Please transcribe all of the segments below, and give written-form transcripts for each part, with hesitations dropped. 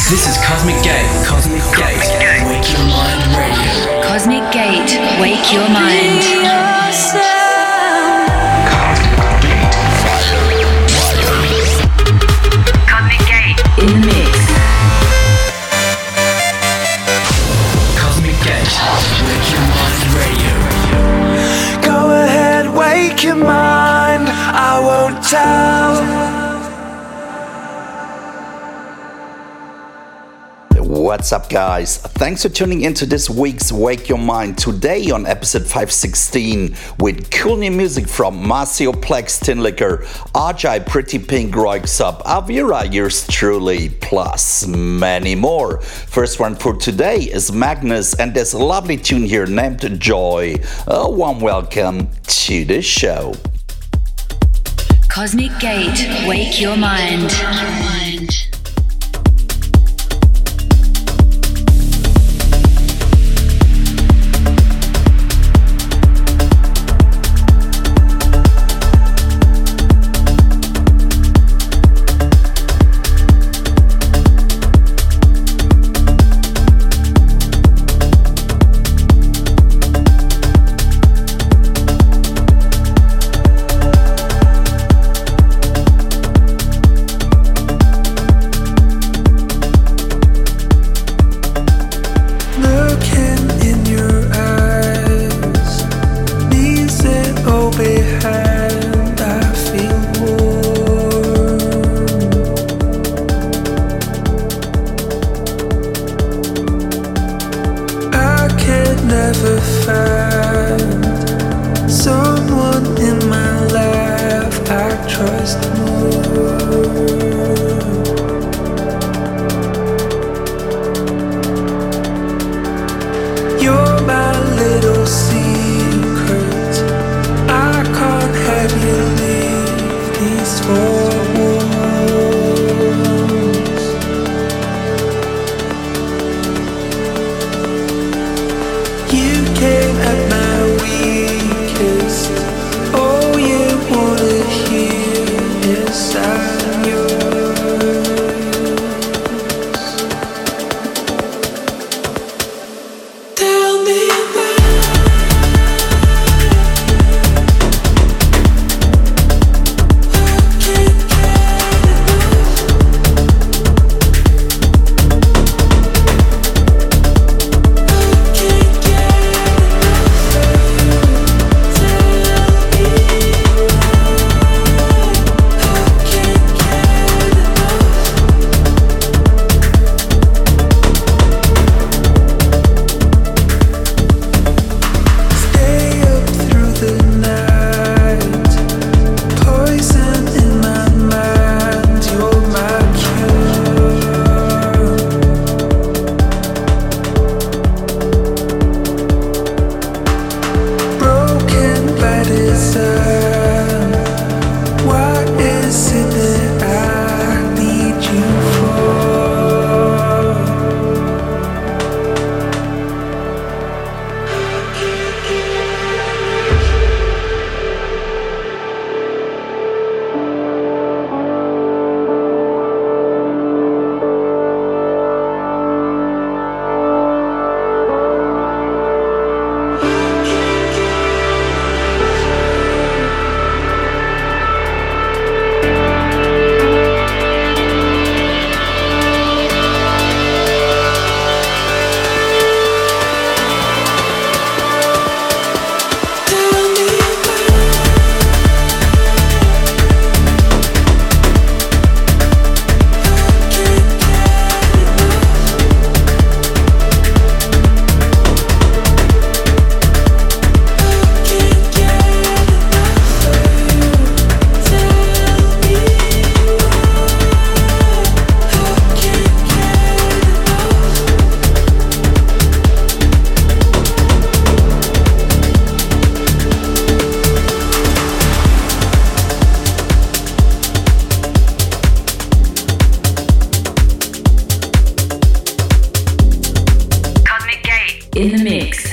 This is Cosmic Gate. Cosmic Gate. Wake Your Mind Radio. Cosmic Gate. Wake Your Mind. Cosmic Gate. In the mix. Cosmic Gate. Wake Your Mind Radio. Go ahead, wake your mind. I won't tell. What's up, guys? Thanks for tuning into this week's Wake Your Mind. Today on episode 516 with cool new music from Maceo Plex, Tinlicker, Ajay, Pretty Pink, Royksub, Avira, yours truly, plus many more. First one for today is Magnus, and there's a lovely tune here named Joy. A warm welcome to the show. Cosmic Gate. Wake Your Mind. In the mix.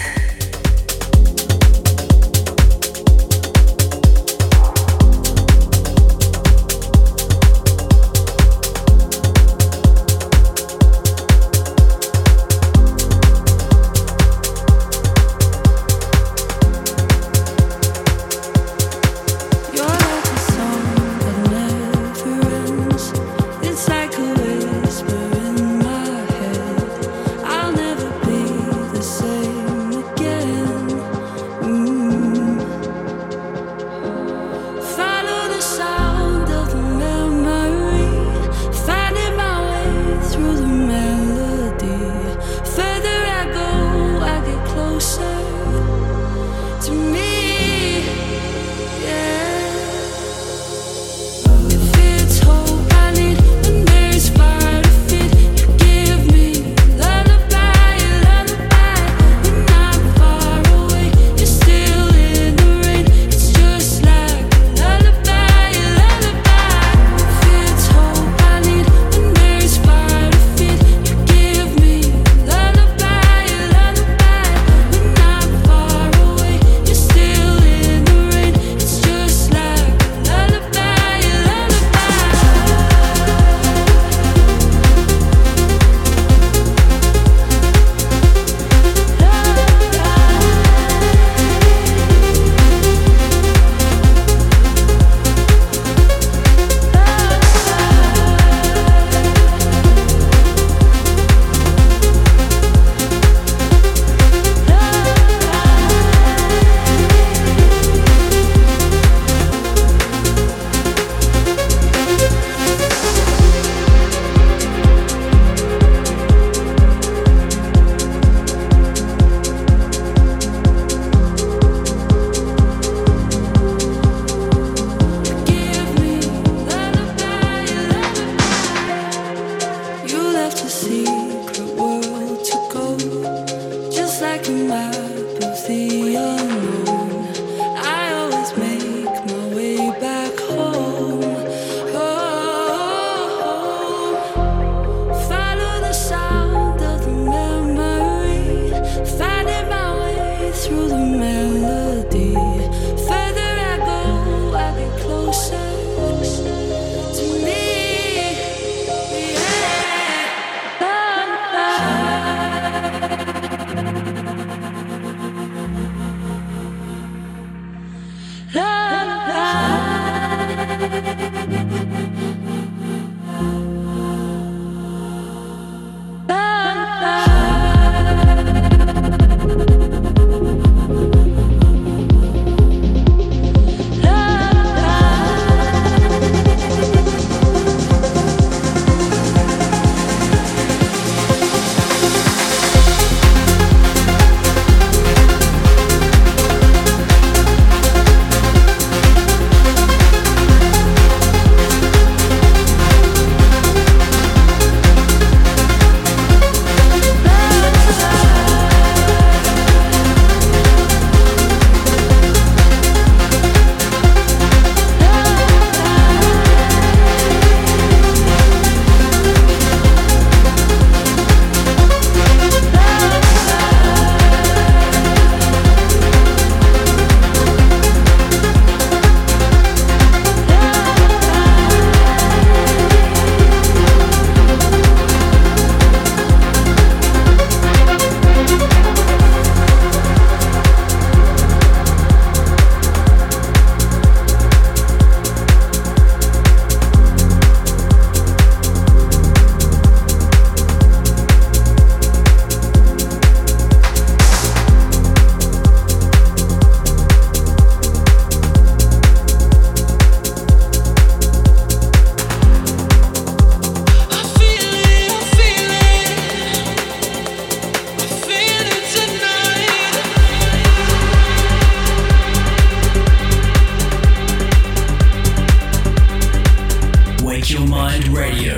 Your Mind Radio.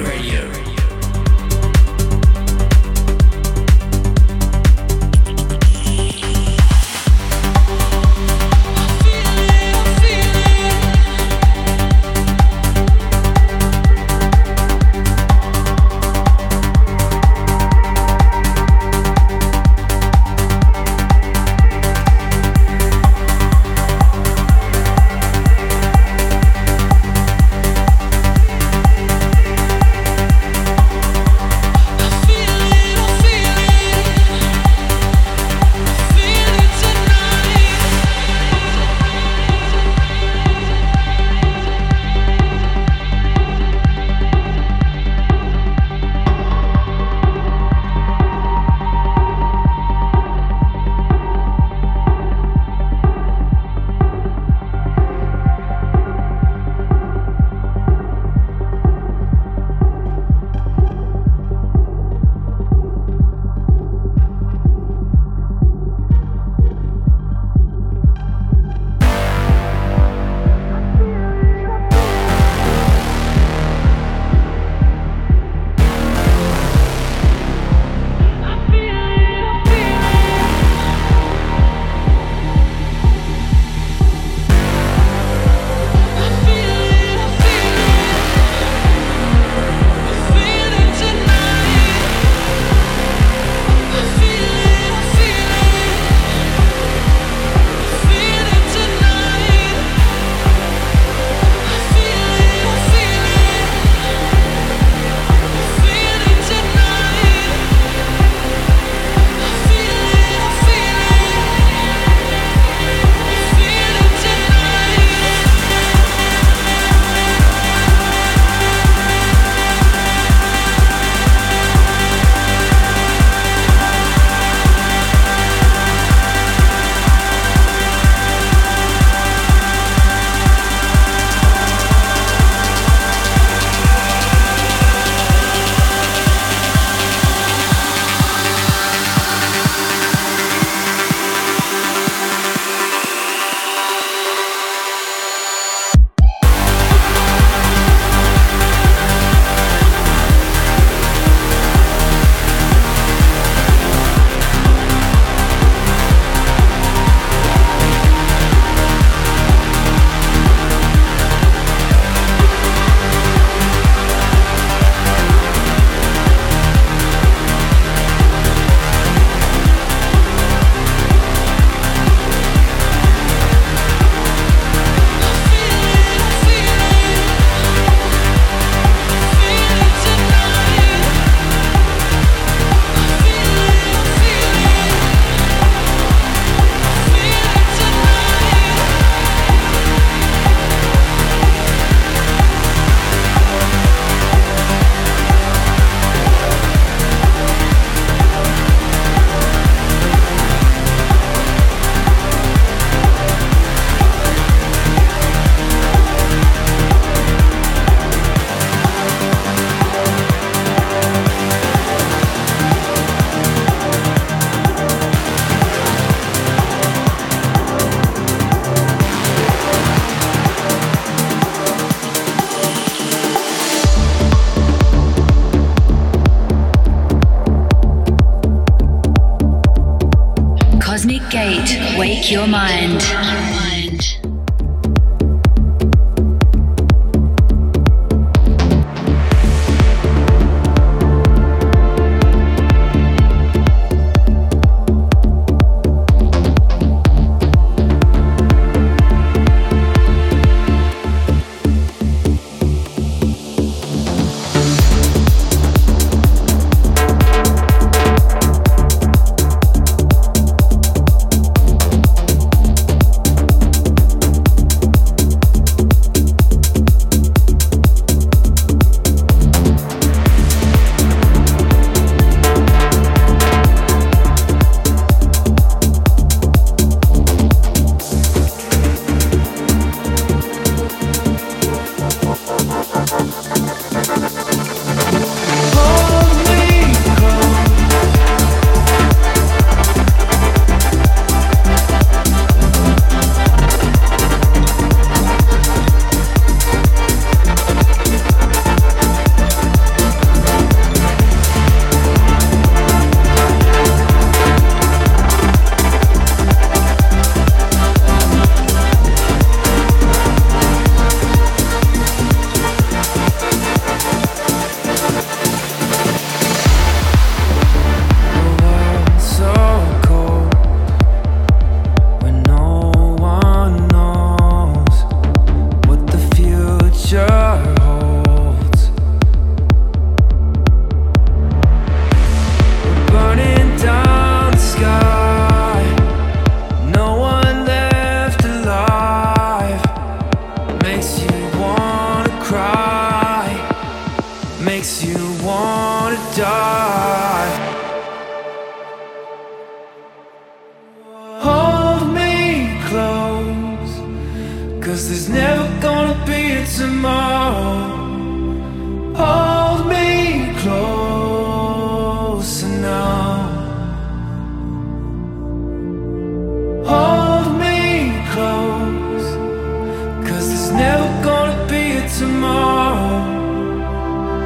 Gate, wake your mind.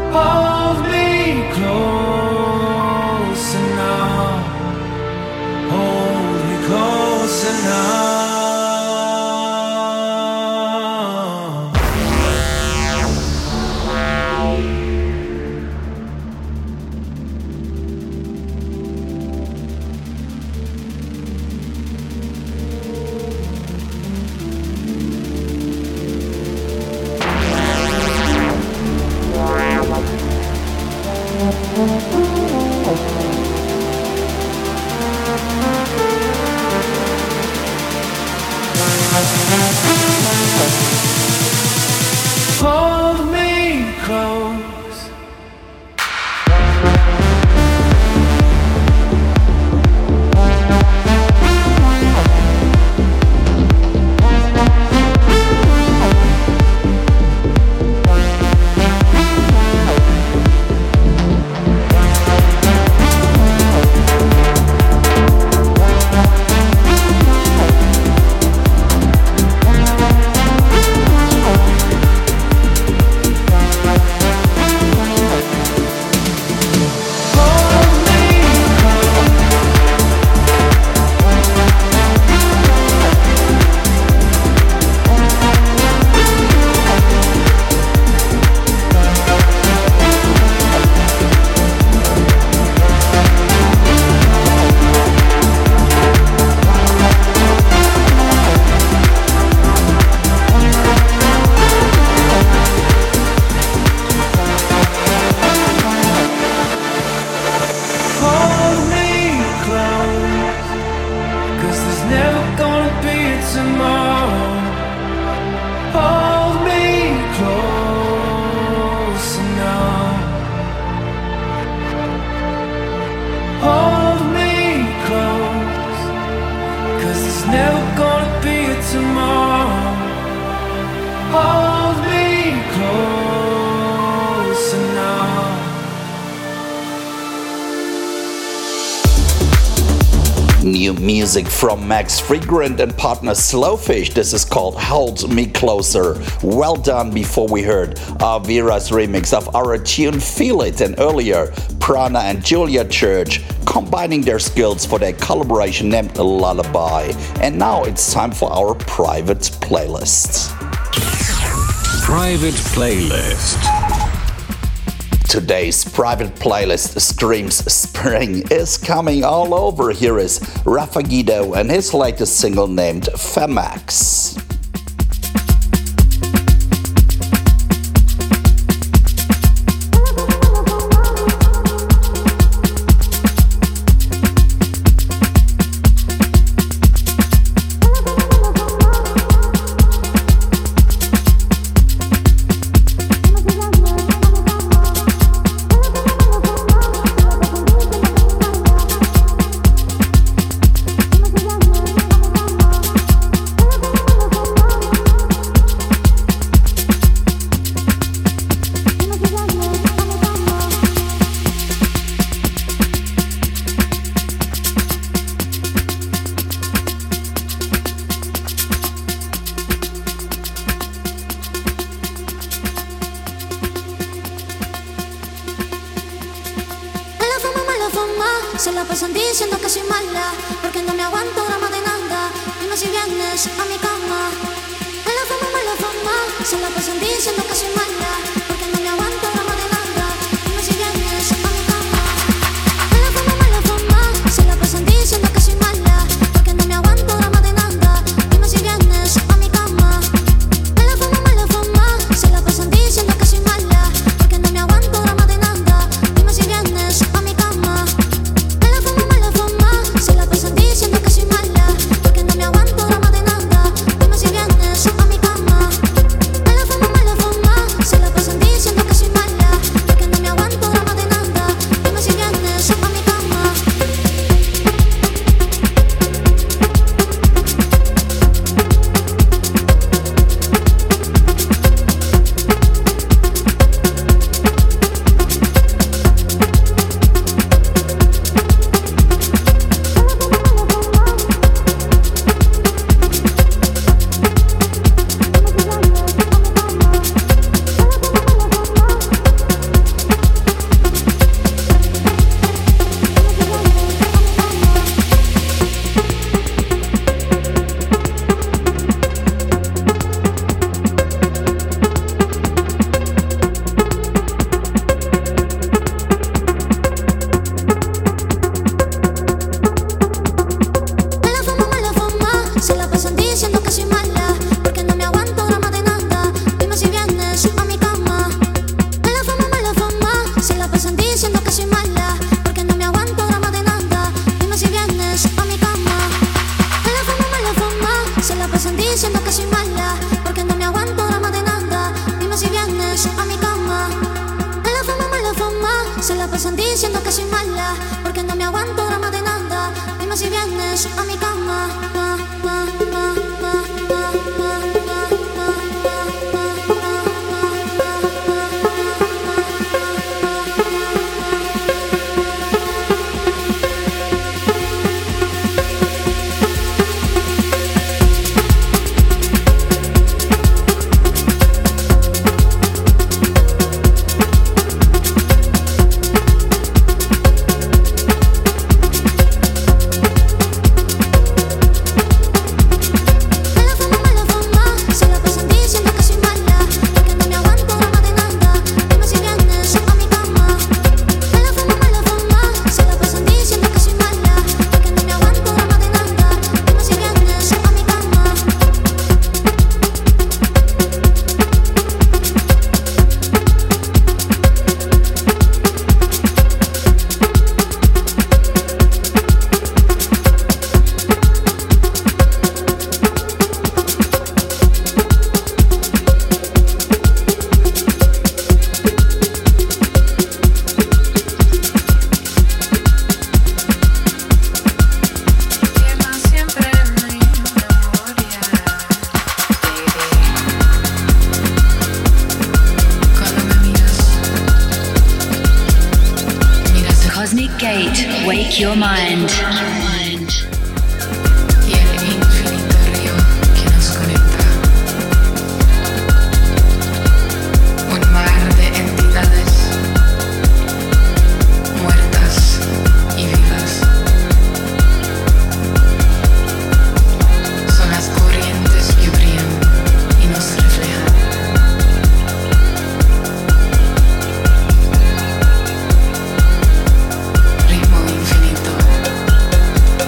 Hold me closer now. Hold me closer now. Hold me close. New music from Max Fregrant and partner Slowfish. This is called Hold Me Closer. Well done. Before we heard Vera's remix of our tune Feel It, and earlier Prana and Julia Church combining their skills for their collaboration named Lullaby. And now it's time for our private playlist. Private playlist. Today's private playlist screams spring is coming all over. Here is Rafa Guido and his latest single named Femax. Se la pasan diciendo que soy mala, porque no me aguanto drama de nada. Dime si vienes a mi cama. En la fama, se la pasan diciendo que soy mala, porque no me aguanto drama de nada. Dime si vienes a mi cama. En la fama, se la pasan diciendo que soy mala, porque no me aguanto drama de nada. Dime si vienes a mi cama. En la fama, se la pasan diciendo que soy mala, porque no me aguanto drama de nada. Dime si vienes a mi cama. Se la pasan diciendo que soy mala, porque no me aguanto drama de nada. Dime si vienes a mi cama. En la fama, se la pasan se la pasan diciendo que soy mala, porque no me aguanto drama de nada. Dime si vienes a mi cama. Wake your mind. Ritmo infinito.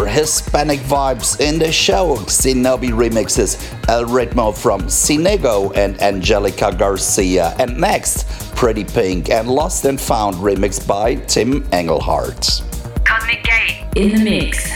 Hispanic vibes in the show. Xenobi remixes El Ritmo from Sinego and Angelica Garcia. And next, Pretty Pink and Lost and Found remix by Tim Engelhardt. Cosmic Gate in the mix.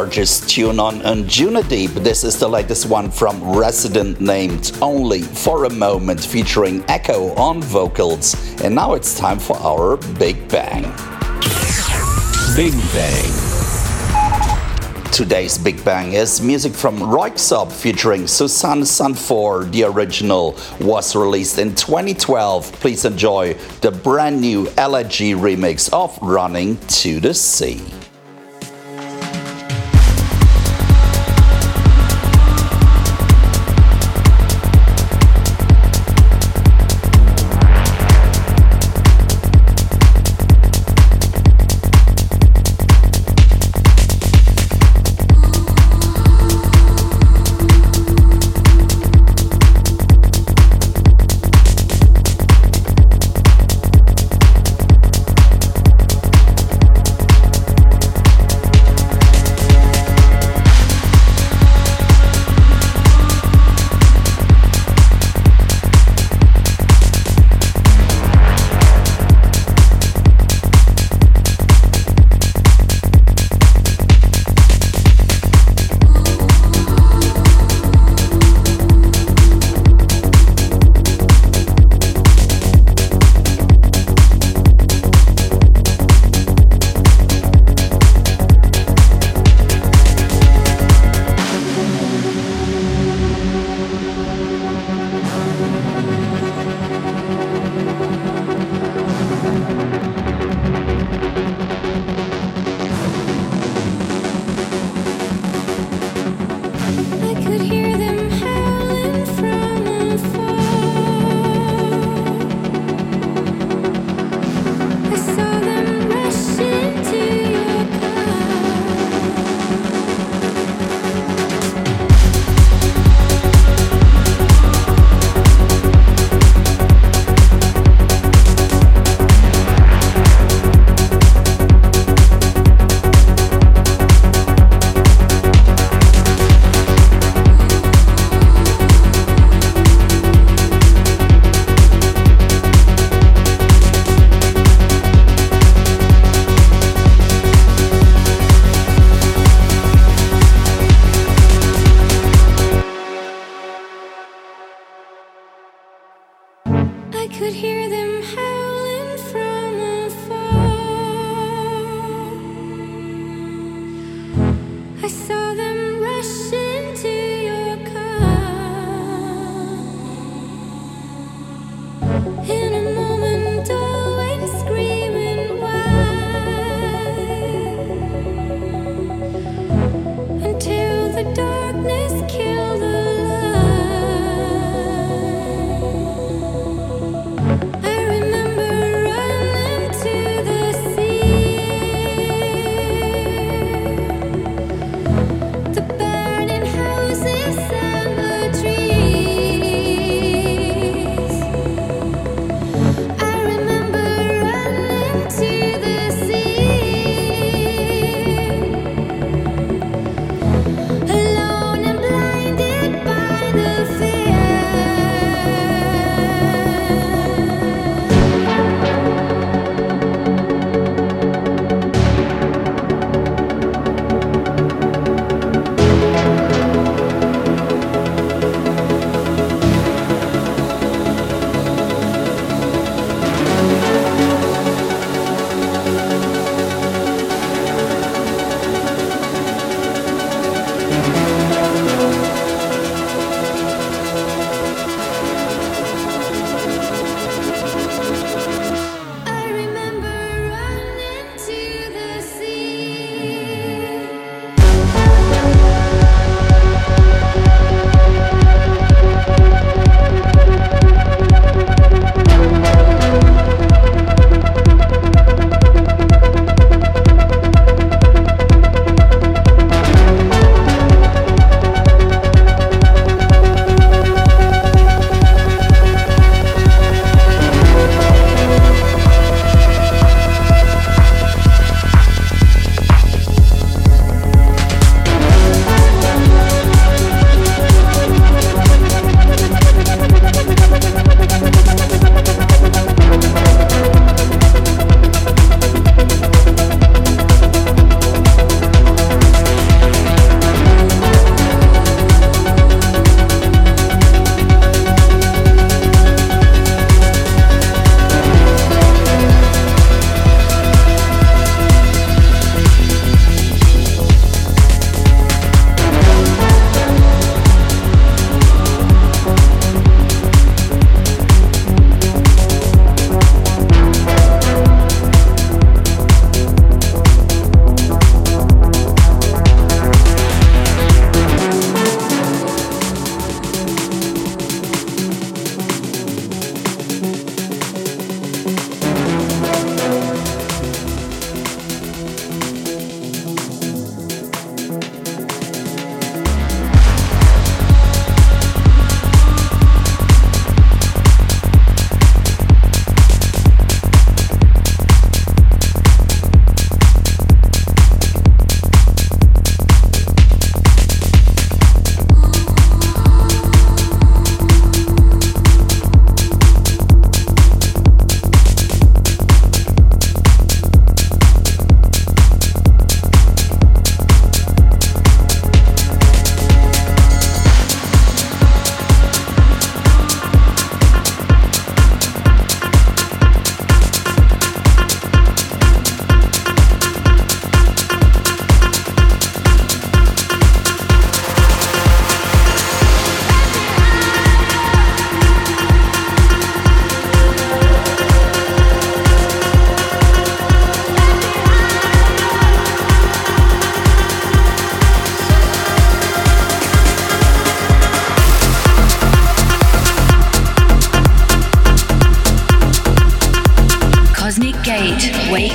gorgeous tune on Anjunadeep. This is the latest one from Resident, named Only for a Moment, featuring Echo on vocals. And now it's time for our Big Bang. Big Bang. Today's Big Bang is music from Röyksopp featuring Susanne Sundfør. The original was released in 2012. Please enjoy the brand new LG remix of Running to the Sea. Could hear them howling from afar. I saw them rush into your car. In a moment, all went screaming wide, until the darkness killed the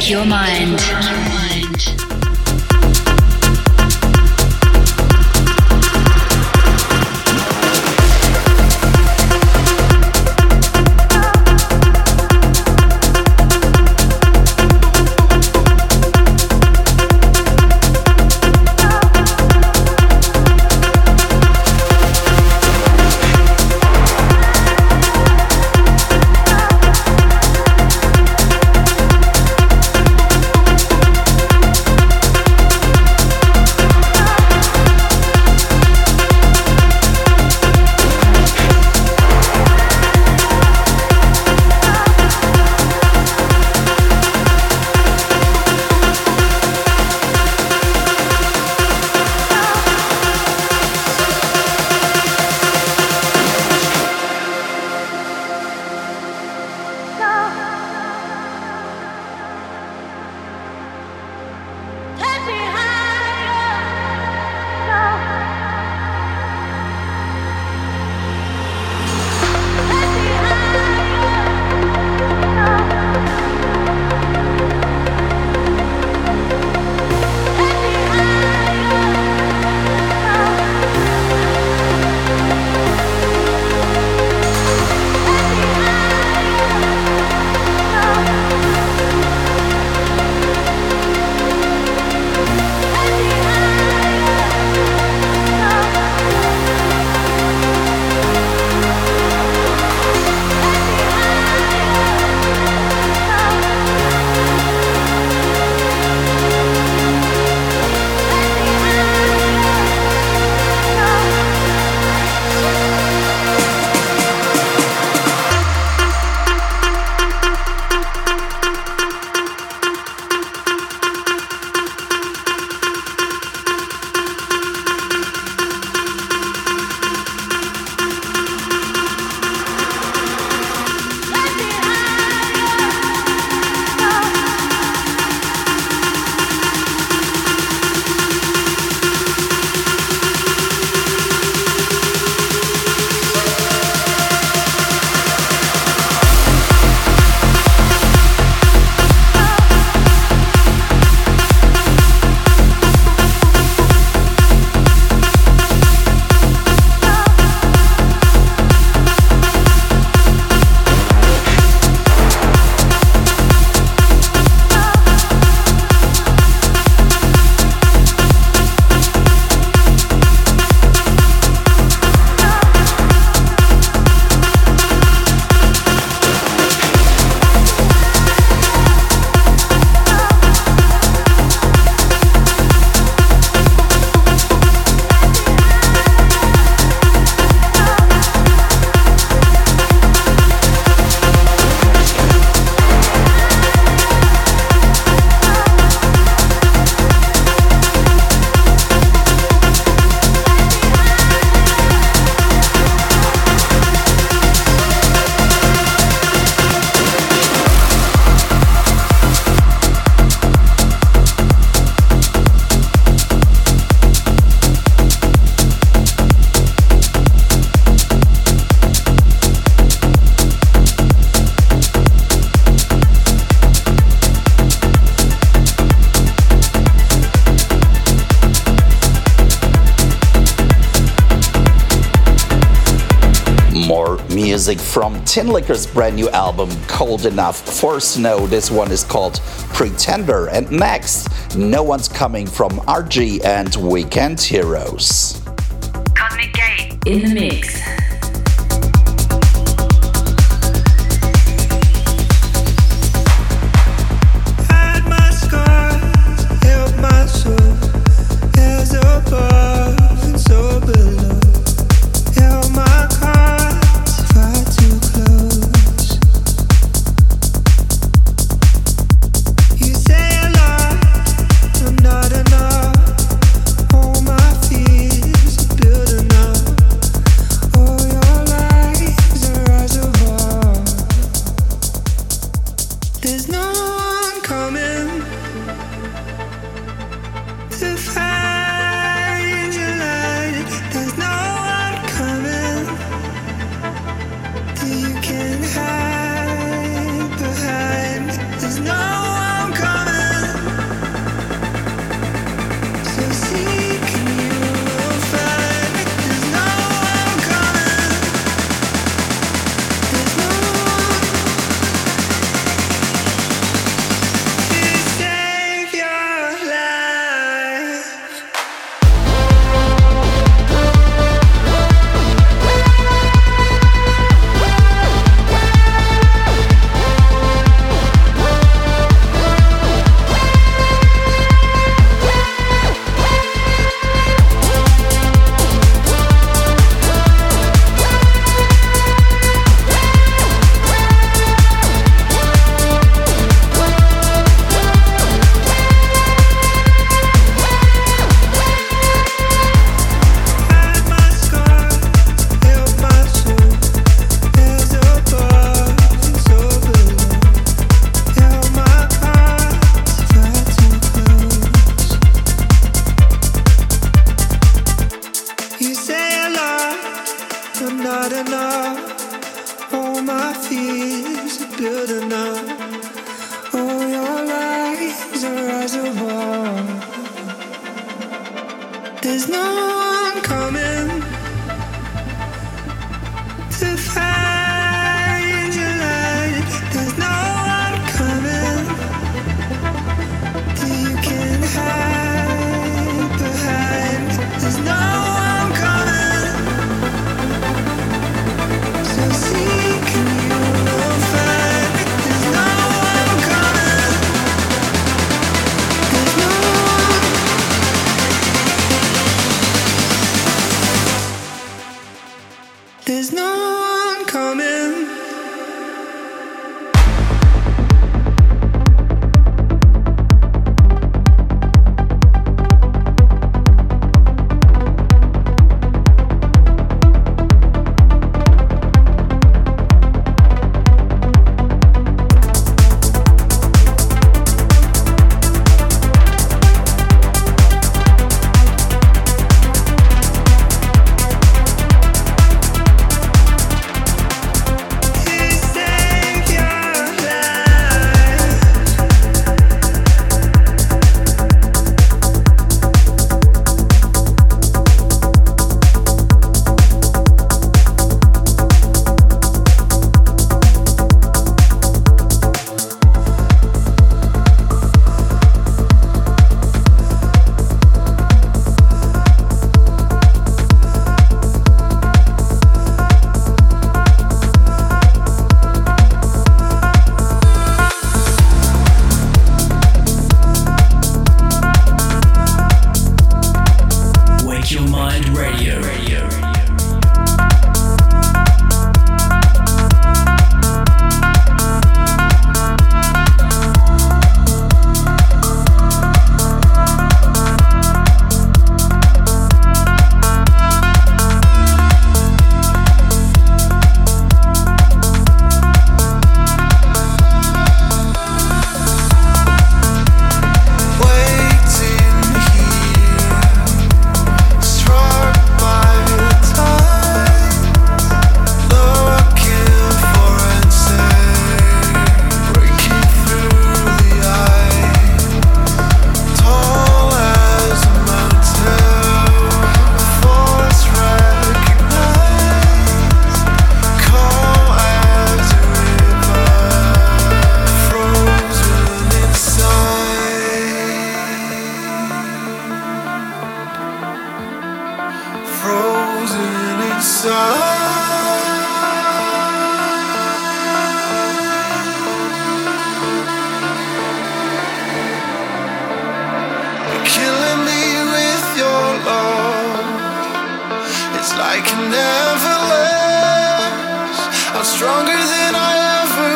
Wake your mind. Music from Tinliker's brand new album Cold Enough for Snow. This one is called Pretender. And next, No One's Coming from RG and Weekend Heroes. Cosmic Gate in the mix. You can hide behind. There's no one coming. enough. All your lies are as above. There's no one coming to find your light. There's no one coming that you can hide behind. There's no one coming, so seek and you will find. There's no one coming. There's no one. There's no one coming. Save your life. Wake Your Mind Radio. Waiting here, struck by the time, looking for answers, breaking through the eye, tall as a mountain, force recognized, calm as a river, frozen inside. You're killing me with your love. It's like it never lasts. I'm stronger than I ever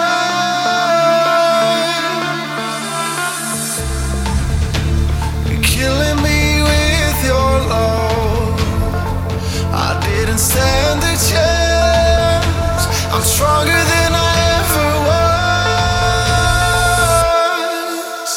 was. You're killing me with your love. I didn't stand a chance. I'm stronger than I ever was.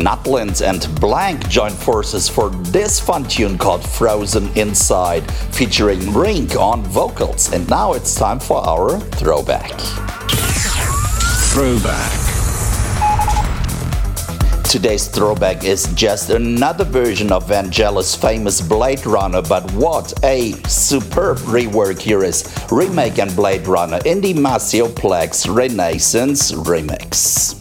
Nutland and Blank joined forces for this fun tune called Frozen Inside, featuring Rink on vocals. And now it's time for our throwback. Throwback. Today's throwback is just another version of Vangelis' famous Blade Runner, but what a superb rework here is Remake and Blade Runner in the Maceo Plex Renaissance remix.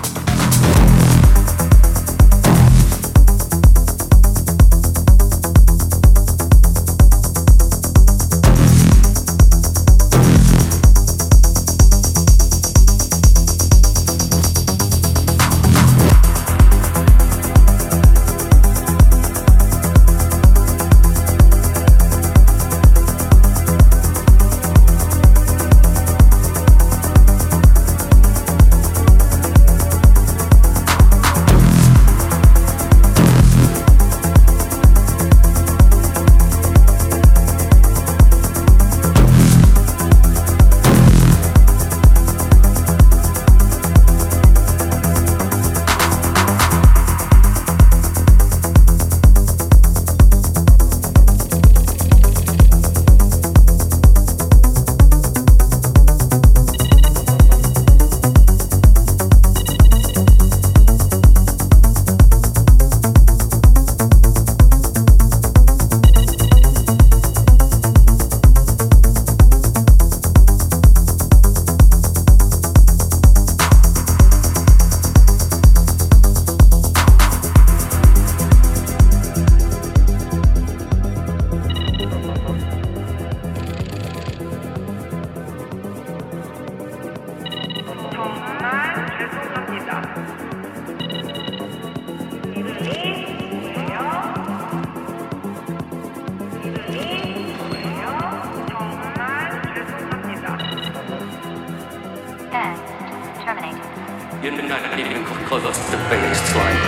You're not even close to the baseline.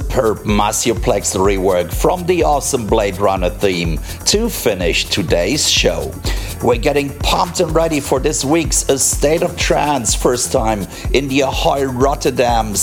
superb Maceo-Plex rework from the awesome Blade Runner theme to finish today's show. We're getting pumped and ready for this week's A State of Trance, first time in the Ahoy Rotterdam